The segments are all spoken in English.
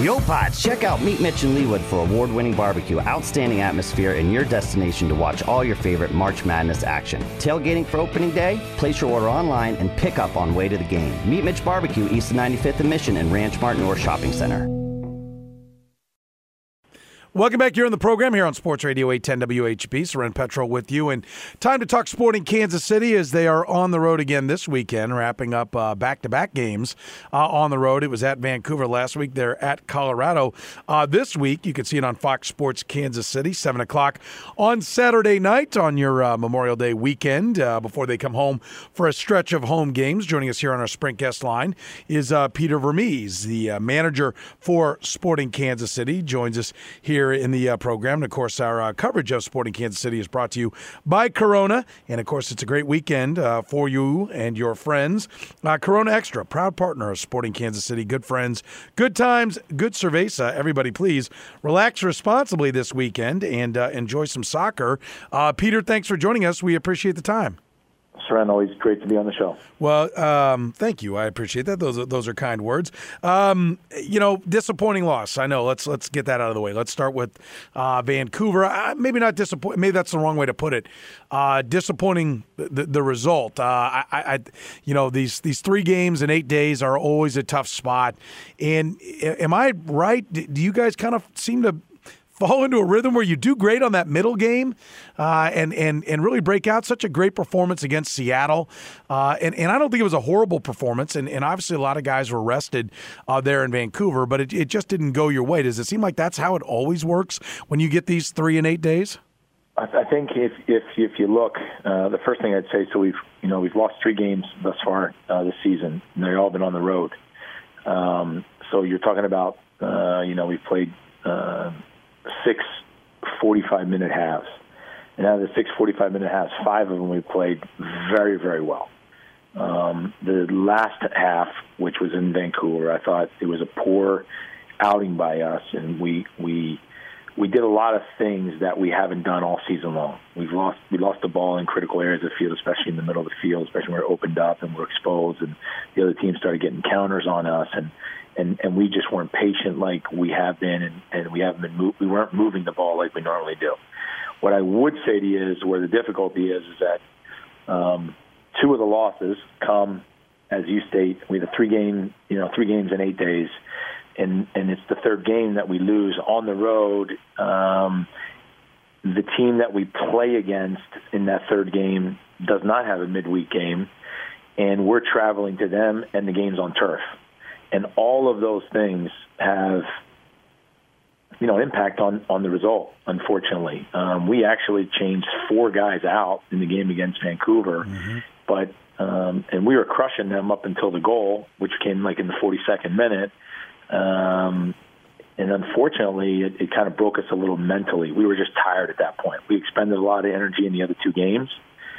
Yo, Pods, check out Meet Mitch and Leewood for award-winning barbecue, outstanding atmosphere, and your destination to watch all your favorite March Madness action. Tailgating for opening day? Place your order online and pick up on way to the game. Meet Mitch Barbecue, east of 95th and Mission and Ranch Mart North Shopping Center. Welcome back here on the program here on Sports Radio 810 WHB. Soren Petro with you. And time to talk Sporting Kansas City as they are on the road again this weekend, wrapping up back-to-back games on the road. It was at Vancouver last week. They're at Colorado this week. You can see it on Fox Sports Kansas City, 7 o'clock on Saturday night on your Memorial Day weekend before they come home for a stretch of home games. Joining us here on our Sprint guest line is Peter Vermes, the manager for Sporting Kansas City. Joins us here in the program. And, of course, our coverage of Sporting Kansas City is brought to you by Corona. And, of course, it's a great weekend for you and your friends. Corona Extra, proud partner of Sporting Kansas City. Good friends, good times, good cerveza. Everybody, please relax responsibly this weekend and enjoy some soccer. Peter, thanks for joining us. We appreciate the time. Soren, always great to be on the show. Well, thank you. I appreciate that. Those are kind words. Disappointing loss. I know. Let's get that out of the way. Let's start with Vancouver. Maybe not disappointing. Maybe that's the wrong way to put it. Disappointing the result. These 3 games in 8 days are always a tough spot. And am I right? Do you guys kind of seem to fall into a rhythm where you do great on that middle game and really break out? Such a great performance against Seattle. And I don't think it was a horrible performance. And obviously a lot of guys were rested there in Vancouver, but it just didn't go your way. Does it seem like that's how it always works when you get these 3 in 8 days? I think if you look, the first thing I'd say, so we've lost 3 games thus far this season, and they've all been on the road. So you're talking about, we've played 6 45-minute halves. And out of the 6 45-minute halves, 5 of them we played very, very well. The last half, which was in Vancouver, I thought it was a poor outing by us, and we did a lot of things that we haven't done all season long. We lost the ball in critical areas of the field, especially in the middle of the field, especially when we're opened up and we're exposed, and the other team started getting counters on us, and we just weren't patient like we have been, and we weren't moving the ball like we normally do. What I would say to you is where the difficulty is that 2 of the losses come, as you state, we had 3 games in 8 days, and it's the 3rd game that we lose on the road. The team that we play against in that 3rd game does not have a midweek game, and we're traveling to them, and the game's on turf. And all of those things have, impact on the result, unfortunately. We actually changed 4 guys out in the game against Vancouver, but and we were crushing them up until the goal, which came like in the 42nd minute. And unfortunately, it kind of broke us a little mentally. We were just tired at that point. We expended a lot of energy in the other 2 games.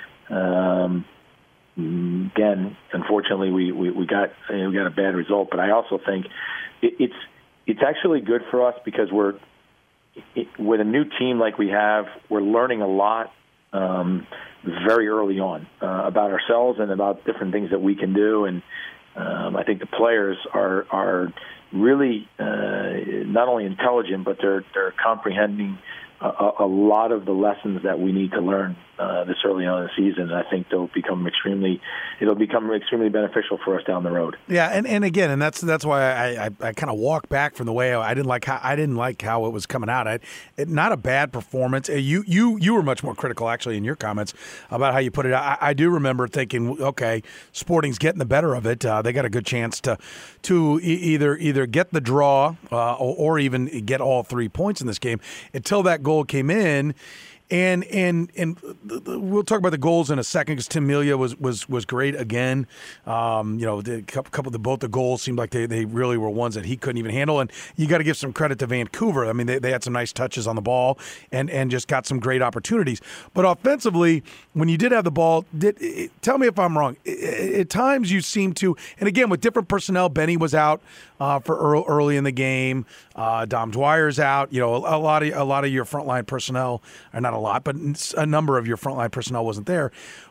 Again, unfortunately, we got a bad result, but I also think it's actually good for us because with a new team like we have, we're learning a lot very early on about ourselves and about different things that we can do, and I think the players are really not only intelligent, but they're comprehending a lot of the lessons that we need to learn this early on in the season. And I think it'll become extremely beneficial for us down the road. Yeah, and again, and that's why I kind of walk back from the way I didn't like how it was coming out. Not a bad performance. You were much more critical actually in your comments about how you put it. I do remember thinking, okay, Sporting's getting the better of it. They got a good chance to either get the draw or even get all 3 points in this game until that goal came in. And we'll talk about the goals in a second because Tim Melia was great again. Both the goals seemed like they really were ones that he couldn't even handle. And you got to give some credit to Vancouver. I mean, they had some nice touches on the ball and just got some great opportunities. But offensively, when you did have the ball, tell me if I'm wrong. At times you seem to, and again with different personnel, Benny was out for early in the game. Dom Dwyer's out. A lot of your frontline personnel are not a lot, but a number of your frontline personnel wasn't there.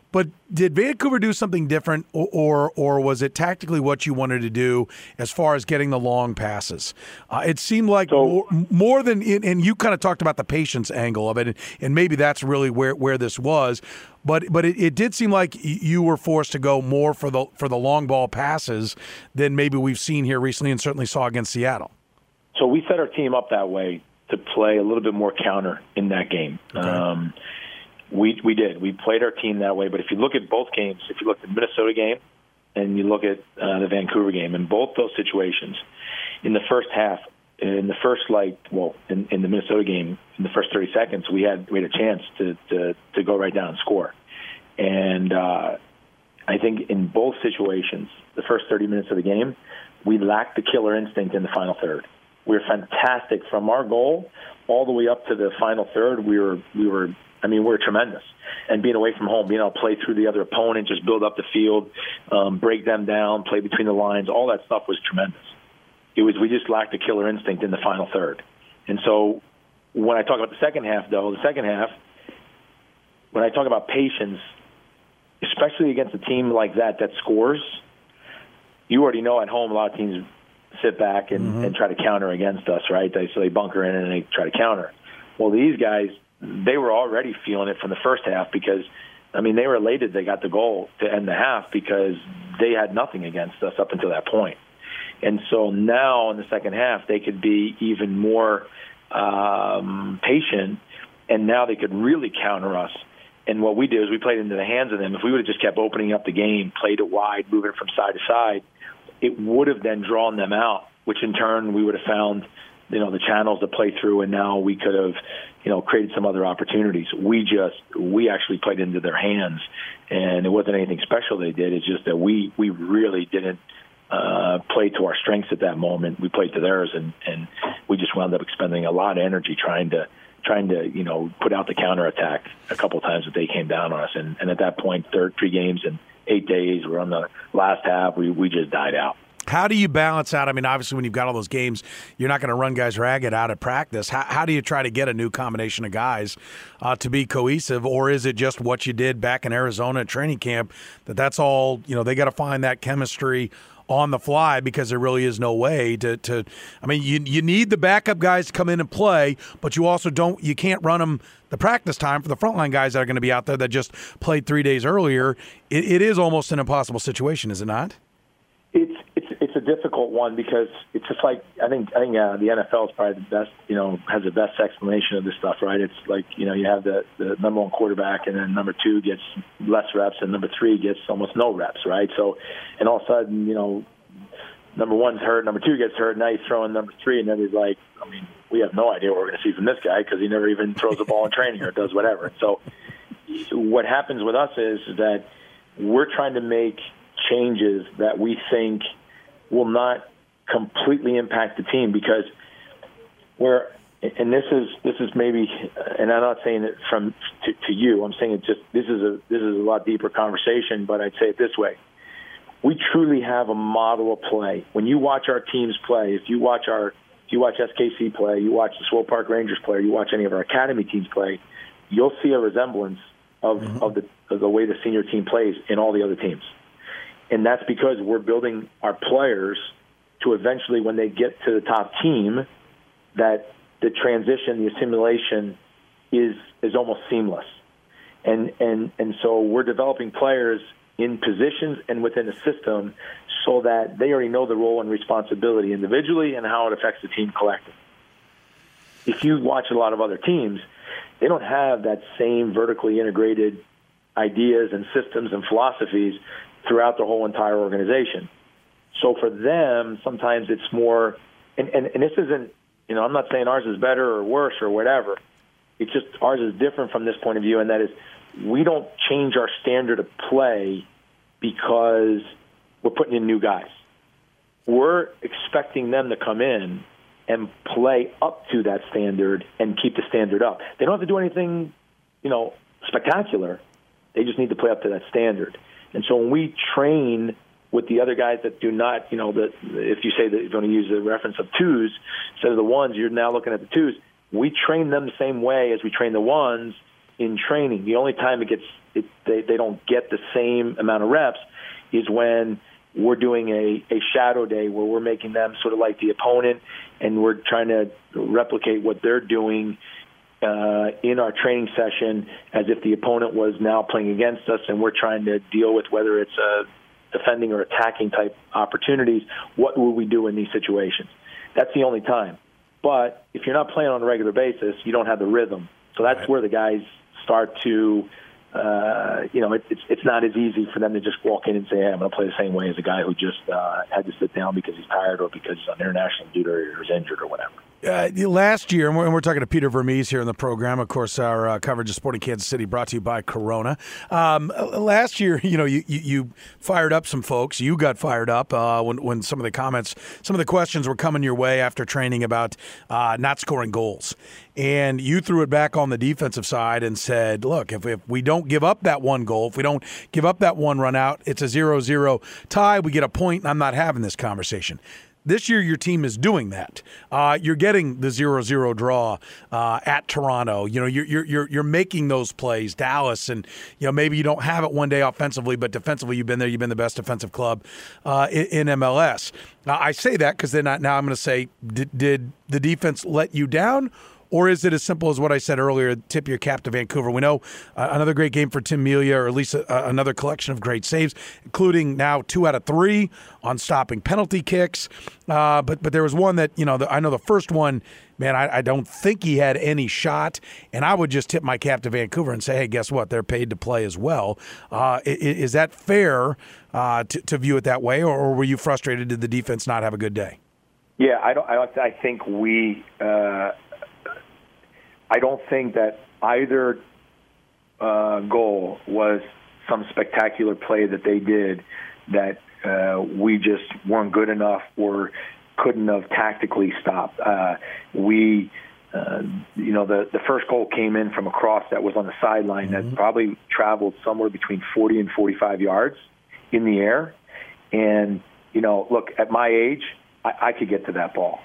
But did Vancouver do something different, or more was it tactically what you wanted to do as far as getting the long passes? It seemed like more than, and you kind of talked about the patience angle of it, and maybe that's really where this was. But it did seem like you were forced to go more for the long ball passes than maybe we've seen here recently, and certainly saw against Seattle. So we set our team up that way to play a little bit more counter in that game. Okay. We did. We played our team that way. But if you look at both games, if you look at the Minnesota game and you look at the Vancouver game, in both those situations, in the first half, in the first in the Minnesota game, in the first 30 seconds, we had a chance to go right down and score. And I think in both situations, the first 30 minutes of the game, we lacked the killer instinct in the final third. We were fantastic from our goal all the way up to the final third. We were tremendous. And being away from home, being able to play through the other opponent, just build up the field, break them down, play between the lines, all that stuff was tremendous. We just lacked the killer instinct in the final third. And so when I talk about the second half, when I talk about patience, especially against a team like that scores, you already know at home a lot of teams sit back and try to counter against us, right? So they bunker in and they try to counter. Well, these guys, they were already feeling it from the first half because, they were elated they got the goal to end the half because they had nothing against us up until that point. And so now in the second half, they could be even more patient, and now they could really counter us. And what we did is we played into the hands of them. If we would have just kept opening up the game, played it wide, moving it from side to side, it would have then drawn them out, which in turn we would have found, the channels to play through, and now we could have, created some other opportunities. We actually played into their hands, and it wasn't anything special they did. It's just that we really didn't play to our strengths at that moment. We played to theirs, and we just wound up expending a lot of energy trying to put out the counterattack a couple of times that they came down on us. And at that point, 3 games in 8 days, we're on the last half, we just died out. How do you balance out? Obviously, when you've got all those games, you're not going to run guys ragged out of practice. How do you try to get a new combination of guys to be cohesive, or is it just what you did back in Arizona at training camp, that's all, they got to find that chemistry on the fly because there really is no way to you need the backup guys to come in and play, but you also you can't run them the practice time for the frontline guys that are going to be out there that just played 3 days earlier. It is almost an impossible situation, is it not? It's a difficult one because it's just like I think the NFL is probably the best, has the best explanation of this stuff, right? It's like, you have the number one quarterback, and then number 2 gets less reps, and number 3 gets almost no reps, right? So, and all of a sudden, number 1's hurt, number 2 gets hurt, now he's throwing number 3, and then he's like, we have no idea what we're going to see from this guy because he never even throws the ball in training or does whatever. So what happens with us is that we're trying to make changes that we think will not completely impact the team because and this is maybe, and I'm not saying it to you, I'm saying this is a lot deeper conversation, but I'd say it this way. We truly have a model of play. When you watch our teams play, if you watch SKC play, you watch the Swope Park Rangers play, you watch any of our academy teams play, you'll see a resemblance of the way the senior team plays in all the other teams. And that's because we're building our players to eventually, when they get to the top team, that the transition, the assimilation is almost seamless. And so we're developing players in positions and within a system so that they already know the role and responsibility individually and how it affects the team collectively. If you watch a lot of other teams, they don't have that same vertically integrated ideas and systems and philosophies throughout the whole entire organization. So for them, sometimes it's more, and this isn't, I'm not saying ours is better or worse or whatever. It's just ours is different from this point of view, and that is we don't change our standard of play because we're putting in new guys. We're expecting them to come in and play up to that standard and keep the standard up. They don't have to do anything, spectacular. They just need to play up to that standard. And so when we train with the other guys that do not, if you say that you're going to use the reference of 2s instead of the 1s, you're now looking at the 2s. We train them the same way as we train the 1s in training. The only time they don't get the same amount of reps is when we're doing a shadow day where we're making them sort of like the opponent, and we're trying to replicate what they're doing in our training session as if the opponent was now playing against us, and we're trying to deal with whether it's a defending or attacking type opportunities. What will we do in these situations? That's the only time. But if you're not playing on a regular basis, you don't have the rhythm. So that's where the guys start to, it's not as easy for them to just walk in and say, hey, I'm going to play the same way as a guy who just had to sit down because he's tired or because he's on international duty or is injured or whatever. Last year, and we're talking to Peter Vermes here in the program. Of course, our coverage of Sporting Kansas City brought to you by Corona. Last year, you fired up some folks. You got fired up when some of the questions were coming your way after training about not scoring goals. And you threw it back on the defensive side and said, look, if we don't give up that one goal, if we don't give up that one run out, it's a 0-0 tie. We get a point, and I'm not having this conversation. This year, your team is doing that. You're getting the 0-0 draw at Toronto. You're making those plays, Dallas, and maybe you don't have it one day offensively, but defensively, you've been there. You've been the best defensive club in MLS. Now, I say that because now I'm going to say, did the defense let you down? Or is it as simple as what I said earlier, tip your cap to Vancouver? We know another great game for Tim Melia, or at least another collection of great saves, including now 2 out of 3 on stopping penalty kicks. But there was one that, I know the first one, man, I don't think he had any shot. And I would just tip my cap to Vancouver and say, hey, guess what? They're paid to play as well. Is that fair to view it that way? Or were you frustrated? Did the defense not have a good day? Yeah, I think we... I don't think that either goal was some spectacular play that they did that we just weren't good enough or couldn't have tactically stopped. The first goal came in from a cross that was on the sideline that probably traveled somewhere between 40 and 45 yards in the air. And, look, at my age, I could get to that ball.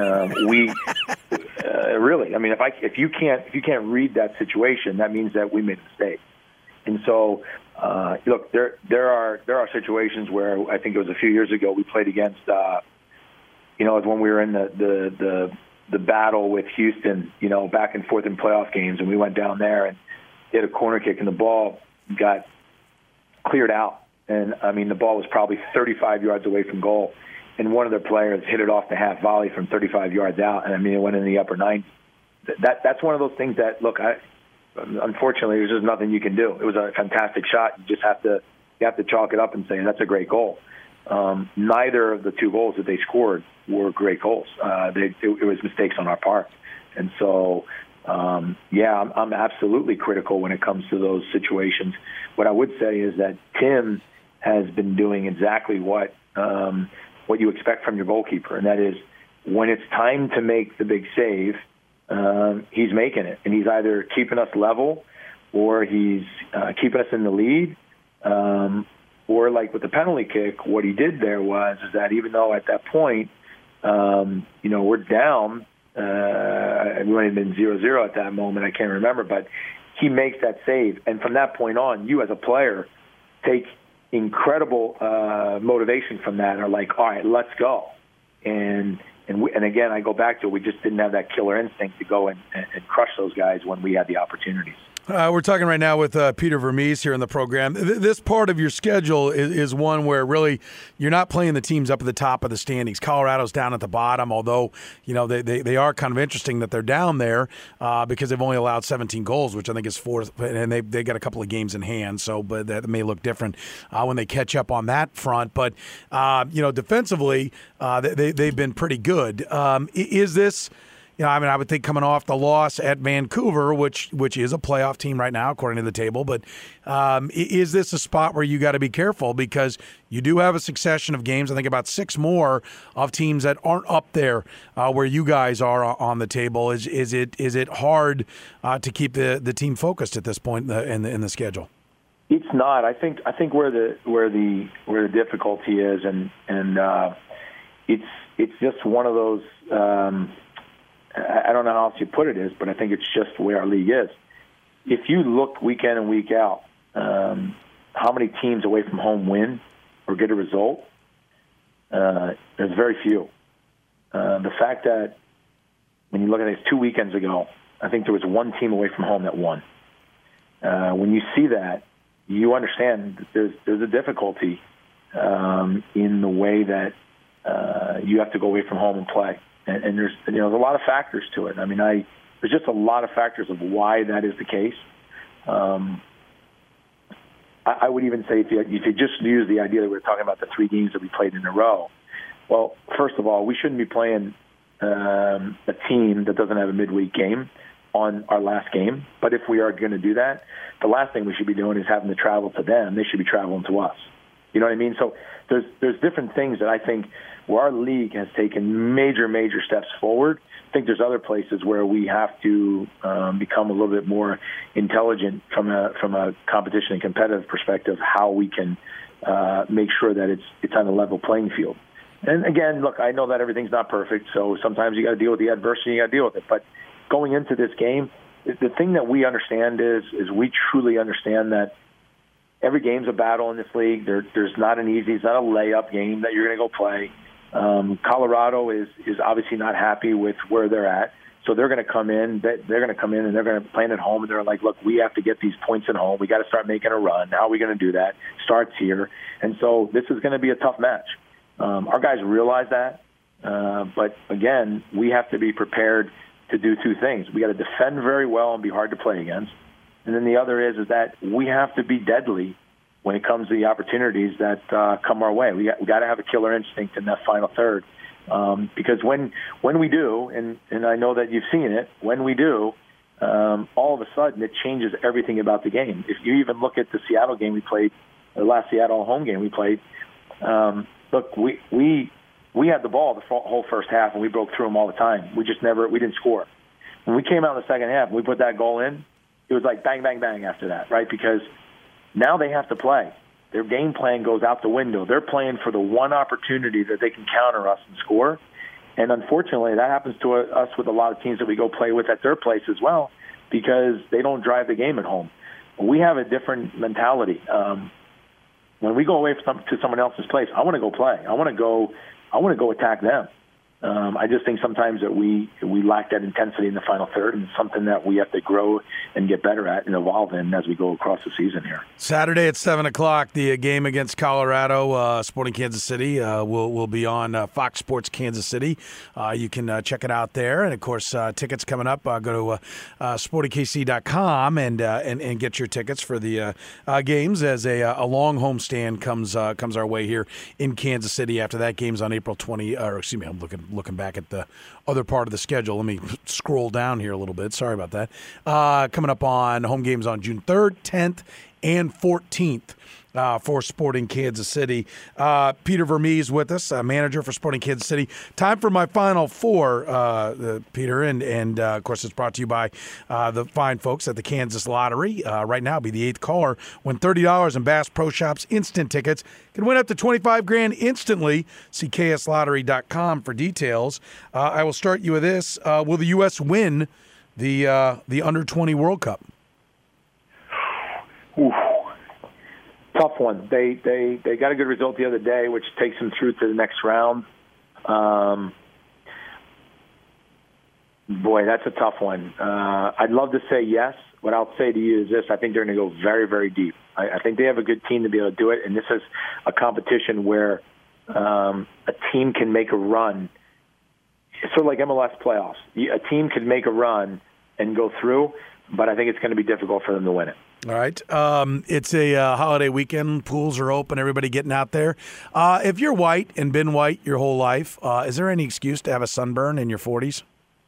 Really, I mean, if you can't read that situation, that means that we made a mistake. And so, look, there are situations where I think it was a few years ago we played against, when we were in the battle with Houston, back and forth in playoff games, and we went down there and hit a corner kick, and the ball got cleared out, and I mean the ball was probably 35 yards away from goal. And one of their players hit it off the half volley from 35 yards out, and I mean it went in the upper 90s. That's one of those things that, look, unfortunately, there's just nothing you can do. It was a fantastic shot. You just have to chalk it up and say that's a great goal. Neither of the 2 goals that they scored were great goals. It was mistakes on our part, and so I'm absolutely critical when it comes to those situations. What I would say is that Tim has been doing exactly what you expect from your goalkeeper, and that is when it's time to make the big save, he's making it, and he's either keeping us level or he's keeping us in the lead, or like with the penalty kick, what he did there is that even though at that point, we're down, it might have been 0-0 at that moment, I can't remember, but he makes that save, and from that point on, you as a player take incredible motivation from that and are like, all right, let's go. And again, I go back to we just didn't have that killer instinct to go and crush those guys when we had the opportunities. We're talking right now with Peter Vermes here in the program. This part of your schedule is one where really you're not playing the teams up at the top of the standings. Colorado's down at the bottom, although they are kind of interesting that they're down there because they've only allowed 17 goals, which I think is 4th, and they got a couple of games in hand. So, but that may look different when they catch up on that front. But defensively, they've been pretty good. Is this? I would think coming off the loss at Vancouver, which is a playoff team right now, according to the table. But is this a spot where you got to be careful because you do have a succession of games? I think about 6 more of teams that aren't up there where you guys are on the table. Is it hard to keep the team focused at this point in the schedule? It's not. I think where the difficulty is, and it's just one of those. I don't know how else you put it is, but I think it's just where our league is. if you look week in and week out, how many teams away from home win or get a result, there's very few. The fact that when you look at it 2 weekends ago, I think there was one team away from home that won. When you see that, you understand that there's a difficulty in the way that you have to go away from home and play. And there's a lot of factors to it. I mean, there's just a lot of factors of why that is the case. I would even say if you just use the idea that we're talking about the 3 games that we played in a row, well, first of all, we shouldn't be playing a team that doesn't have a midweek game on our last game. But if we are going to do that, the last thing we should be doing is having to travel to them. They should be traveling to us. You know what I mean? So there's different things that I think where our league has taken major steps forward. I think there's other places where we have to become a little bit more intelligent from a competition and competitive perspective, how we can make sure that it's on a level playing field. And again, look, I know that everything's not perfect, so sometimes you got to deal with the adversity, you got to deal with it. But going into this game, the thing that we understand is we truly understand that every game's a battle in this league. There's not an easy, it's not a layup game that you're going to go play. Colorado is obviously not happy with where they're at, so they're going to come in. They're going to come in and they're going to play at home, and they're like, look, we have to get these points at home. We got to start making a run. How are we going to do that? Starts here, and so this is going to be a tough match. Our guys realize that, but again, we have to be prepared to do 2 things. We got to defend very well and be hard to play against, and then the other is that we have to be deadly when it comes to the opportunities that come our way. We got to have a killer instinct in that final third, because when we do, and I know that you've seen it, when we do, all of a sudden it changes everything about the game. If you even look at the Seattle game we played, the last Seattle home game we played, look, we had the ball the whole first half, and we broke through them all the time. We didn't score. When we came out in the second half, we put that goal in, it was like bang, bang, bang after that, right? Because now they have to play. Their game plan goes out the window. They're playing for the one opportunity that they can counter us and score. And unfortunately, that happens to us with a lot of teams that we go play with at their place as well, because they don't drive the game at home. We have a different mentality. When we go away to someone else's place, I want to go play. I want to go attack them. I just think sometimes that we lack that intensity in the final third, and it's something that we have to grow and get better at and evolve in as we go across the season here. Saturday at 7 o'clock, the game against Colorado, Sporting Kansas City, will be on Fox Sports Kansas City. You can check it out there. And, of course, tickets coming up. Go to sportingkc.com and get your tickets for the games as a long homestand comes our way here in Kansas City. After that game's on April 20, or excuse me, I'm looking back at the other part of the schedule. Let me scroll down here a little bit. Sorry about that. Coming up on home games on June 3rd, 10th, and 14th. For Sporting Kansas City. Peter Vermes with us, manager for Sporting Kansas City. Time for my Final Four, Peter, and of course it's brought to you by the fine folks at the Kansas Lottery. Right now, be the 8th caller. Win $30 in Bass Pro Shops instant tickets. Can win up to $25,000 instantly. See kslottery.com for details. I will start you with this. Will the U.S. win the Under-20 World Cup? Oof. Tough one. They got a good result the other day, which takes them through to the next round. Boy, that's a tough one. I'd love to say yes. What I'll say to you is this. I think they're going to go very, very deep. I think they have a good team to be able to do it, and this is a competition where a team can make a run. It's sort of like MLS playoffs. A team can make a run and go through, but I think it's going to be difficult for them to win it. All right. It's a holiday weekend. Pools are open. Everybody getting out there. If you're white and been white your whole life, is there any excuse to have a sunburn in your 40s?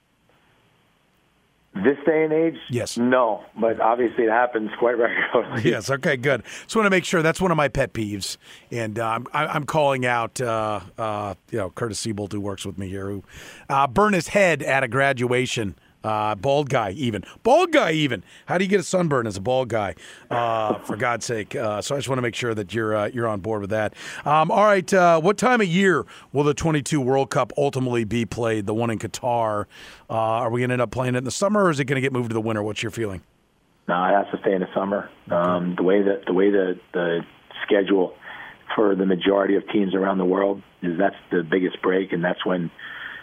This day and age? Yes. No, but obviously it happens quite regularly. Yes. Okay, good. Just want to make sure. That's one of my pet peeves. And I'm calling out, Curtis Siebold, who works with me here, who burned his head at a graduation. Bald guy even. How do you get a sunburn as a bald guy? For God's sake. So I just want to make sure that you're on board with that. All right. What time of year will the 22 World Cup ultimately be played? The one in Qatar. Are we going to end up playing it in the summer, or is it going to get moved to the winter? What's your feeling? No, it has to stay in the summer. The way the schedule for the majority of teams around the world is, that's the biggest break, and that's when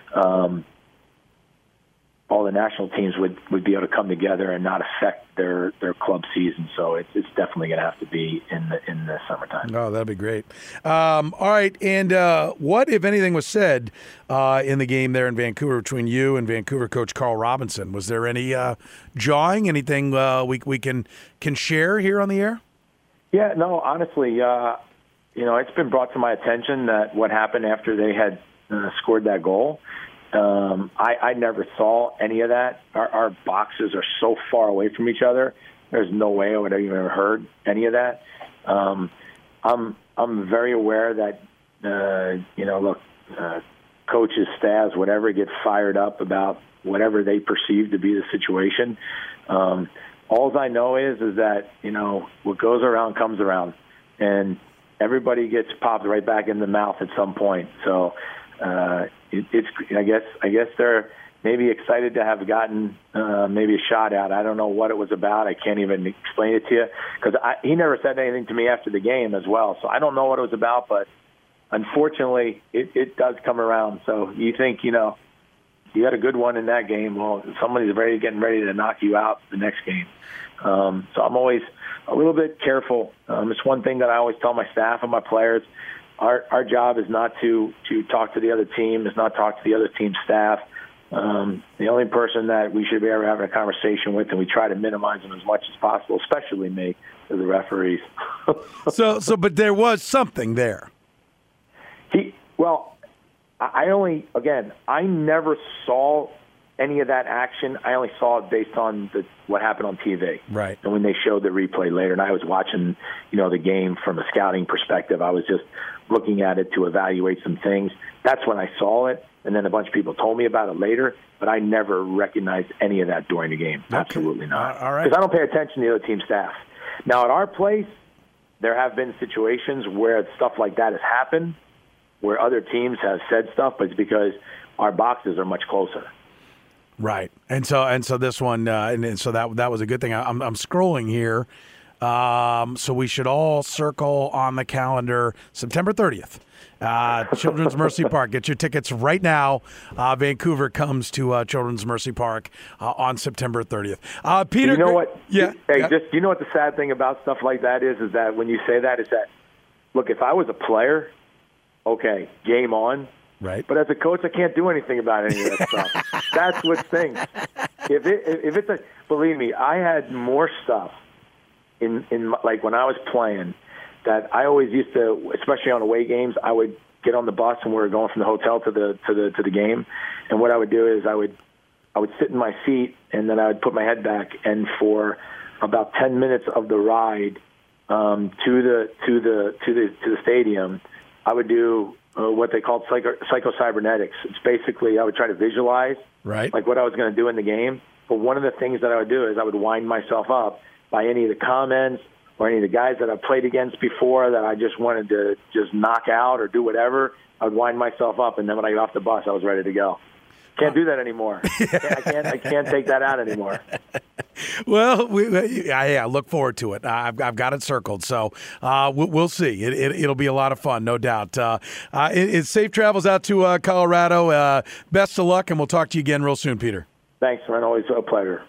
all the national teams would be able to come together and not affect their club season. So it's definitely going to have to be in the summertime. Oh, that'd be great. All right, and what, if anything, was said in the game there in Vancouver between you and Vancouver coach Carl Robinson? Was there any jawing? Anything we can share here on the air? Yeah, no, honestly, it's been brought to my attention that what happened after they had scored that goal. I never saw any of that. Our boxes are so far away from each other. There's no way I would have even heard any of that. I'm very aware that coaches, staffs, whatever, get fired up about whatever they perceive to be the situation. All I know is that what goes around comes around, and everybody gets popped right back in the mouth at some point. So. I guess they're maybe excited to have gotten maybe a shot out. I don't know what it was about. I can't even explain it to you because he never said anything to me after the game as well. So I don't know what it was about, but unfortunately, it does come around. So you think you had a good one in that game. Well, somebody's getting ready to knock you out the next game. So I'm always a little bit careful. It's one thing that I always tell my staff and my players. Our job is not to talk to the other team, is not talk to the other team's staff. The only person that we should be ever having a conversation with, and we try to minimize them as much as possible, especially me, as the referees. But there was something there. I never saw any of that action. I only saw it based on what happened on TV. Right. And when they showed the replay later, and I was watching, the game from a scouting perspective, I was just looking at it to evaluate some things. That's when I saw it, and then a bunch of people told me about it later, but I never recognized any of that during the game. Okay. Absolutely not. All right. Because I don't pay attention to the other team staff. Now, at our place, there have been situations where stuff like that has happened, where other teams have said stuff, but it's because our boxes are much closer. Right, and so this one, and so that was a good thing. I'm scrolling here, so we should all circle on the calendar September 30th, Children's Mercy Park. Get your tickets right now. Vancouver comes to Children's Mercy Park on September 30th. Peter, you know what? Yeah. Just you know what the sad thing about stuff like that is that when you say that, is that look, if I was a player, okay, game on. Right. But as a coach, I can't do anything about any of that stuff. That's what stinks. Believe me, I had more stuff in like when I was playing that I always used to, especially on away games, I would get on the bus and we were going from the hotel to the game, and what I would do is I would sit in my seat and then I would put my head back, and for about 10 minutes of the ride to the stadium, I would do what they called psycho-cybernetics. It's basically I would try to visualize like what I was going to do in the game. But one of the things that I would do is I would wind myself up by any of the comments or any of the guys that I've played against before that I just wanted to just knock out or do whatever. I would wind myself up, and then when I got off the bus, I was ready to go. Can't do that anymore. I can't take that out anymore. Well, I look forward to it. I've got it circled, so we'll see. It'll be a lot of fun, no doubt. It's safe travels out to Colorado. Best of luck, and we'll talk to you again real soon, Peter. Thanks, man. Always a pleasure.